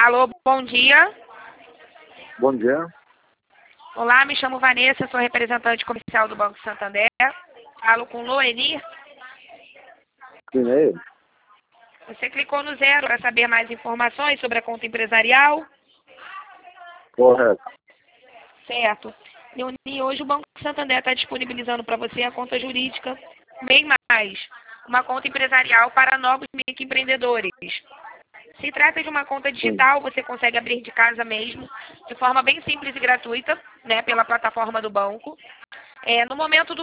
Alô, bom dia. Bom dia. Olá, me chamo Vanessa, sou representante comercial do Banco Santander. Falo com Loeni. Sim, é ele? Você clicou no 0 para saber mais informações sobre a conta empresarial? Correto. Certo. Leoni, hoje o Banco Santander está disponibilizando para você a conta jurídica, bem mais, uma conta empresarial para novos microempreendedores. Se trata de uma conta Sim. digital, você consegue abrir de casa mesmo, de forma bem simples e gratuita, né, pela plataforma do banco. No momento do